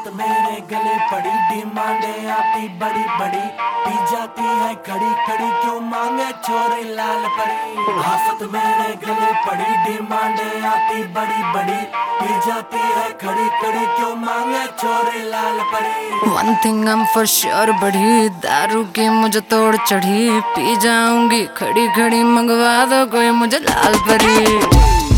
आफत मेरे गले पड़ी, डिमांडें आती बड़ी बड़ी, पी जाती है खड़ी खड़ी, क्यों मांगे छोरी लाल परी। आफत मेरे गले पड़ी, डिमांडें आती बड़ी बड़ी, पी जाती है खड़ी खड़ी, क्यों मांगे छोरी लाल परी। One thing I'm for sure, बढ़ी दारू की मुझे तोड़ चढ़ी, पी जाऊंगी खड़ी खड़ी, मंगवा दो कोई मुझे लाल परी।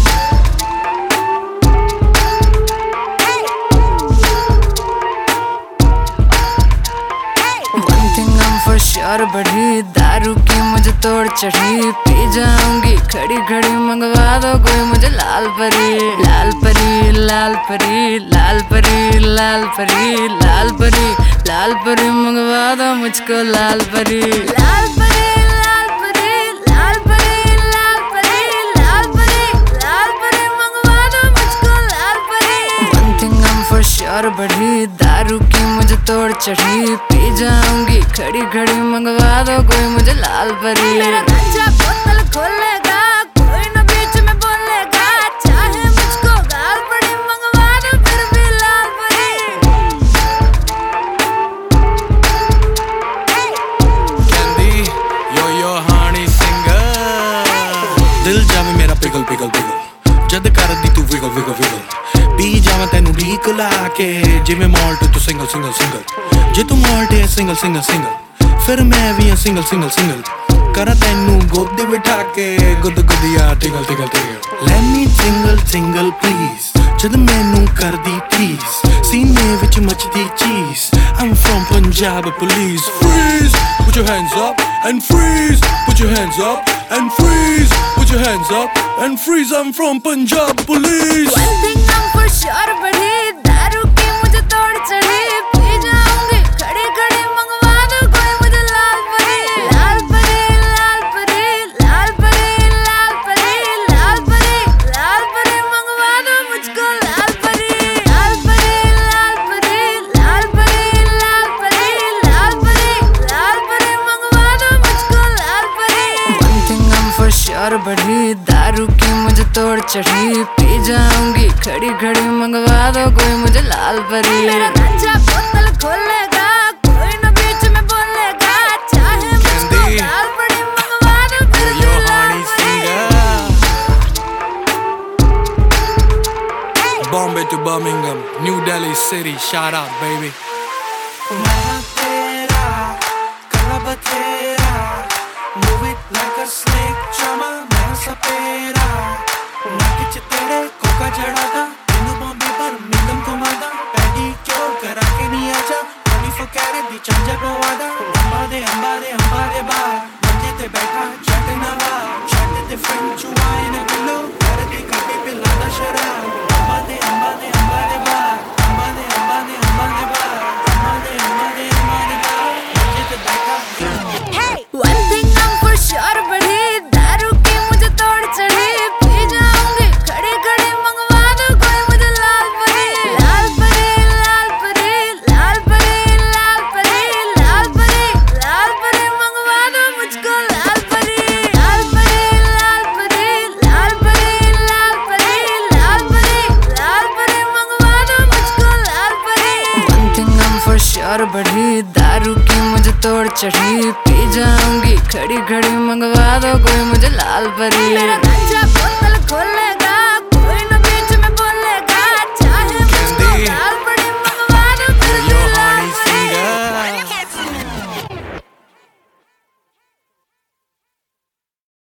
और बढ़ी दारू की मुझे तोड़ चढ़ी, पी जाऊंगी खड़ी खड़ी, मंगवा दो कोई मुझे लाल परी। लाल परी लाल परी लाल परी लाल परी लाल परी लाल परी, मंगवा दो मुझको लाल परी। लाल परी लाल परी लाल परी लाल परी लाल परी लाल परी, मंगवा दो मुझको लाल परी। One thing I'm for sure, बढ़ी दारू की मुझे तोड़ चढ़ी, पी जाऊंगी खड़ी खड़ी, मंगवा दो कोई मुझे लाल परी। मेरा नशा बोतल खोलेगा, कोई न बीच में बोलेगा, चाहे मुझको गाल पड़ी, मंगवा दो फिर भी लाल परी। कहंदी यो यो हानी सिंगर, दिल जावे मेरा पिघल पिघल पिघल, जद कर दी तू विगल विगल विगल, पी जावा तेनू ढीक ला के, जिवें माल्ट तू सिंगल सिंगल सिंगल, जे तू माल्ट है सिंगल सिंगल सिंगल, फिर मैं भी सिंगल सिंगल सिंगल, करा तेनू गोदी बिठा के, गुद गुदिया टिगल टिगल टिगल। Let me single single please, जद मैनू कर दी प्लीज, सीने विच मचदी चीज, I'm from Punjab police। Freeze, put your hands up and freeze, put your hands up and freeze, put your hands up and freeze, I'm from Punjab police। One thing I'm for sure, बढ़ी दारू की मुझे तोड़ चढ़ी, P जाऊंगी खड़ी खड़ी, मंगवा दो कोई मुझे लाल परी। लाल परी लाल परी लाल परी लाल परी लाल परी लाल परी, मंगवा दो मुझको लाल परी। लाल परी लाल परी लाल परी लाल परी लाल परी लाल परी, मंगवा दो मुझको लाल परी। One thing I'm for sure, बढ़ी दारू की मुझे तोड़ चढ़ी, पी जाऊंगी खड़ी खड़ी, मंगवा दो कोई मुझे लाल परी। मेरा नशा बोतल खोलेगा, कोई न बीच में बोलेगा, चाहे मुझको गाल पड़ी, मंगवा दो फिर भी लाल परी। Bombay to Birmingham, New Delhi city, shout out baby। मैं तेरा कलब तेरा, move it like a snake, चमा मैं सपेरा, नाकिच तेरे कोका जड़ा था, तेनू बॉम्बे पर मिलम घुमादा, पैडी क्यों करा के नहीं आजा, 24 कैरेट दी चंजा पवादा, अंबा दे बार, मंजे ते बैठा चट नवा, चट ते फ्रेंच वाइन पिलो, कर दी कटी पे लादा शराब, अंबा दे बार, अंबा दे बार, मंजे ते बैठा। One thing I'm for sure, बढ़ी दारू की मुझे तोड़ चढ़ी, पी जाऊंगी खड़ी खड़ी, मंगवा दो कोई मुझे लाल परी। लाल परी लाल परी लाल परी लाल परी लाल परी लाल परी, मंगवा दो मुझको लाल परी। लाल परी लाल परी लाल परी लाल परी लाल परी लाल परी, मंगवा दो मुझको लाल परी। One thing I'm for sure, बढ़ी दारू की मुझे तोड़ चढ़ी, पी जाऊंगी खड़ी खड़ी, मंगवा दो कोई मुझे लाल परी। मेरा नशा